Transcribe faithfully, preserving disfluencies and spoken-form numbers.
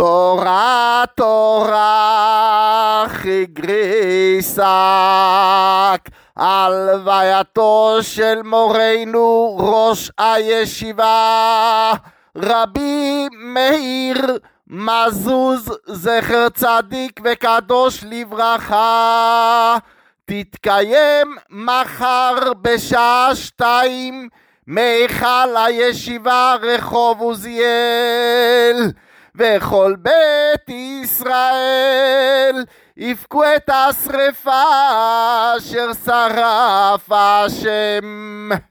תורה תורה חיגריסק, הלווייתו של מורנו ראש הישיבה רבי מאיר מזוז זכר צדיק וקדוש לברכה, תתקיים מחר בשעה שתיים מהיכל הישיבה רחוב עוזיאל, וכל בית ישראל יבכו את השרפה אשר שרף השם.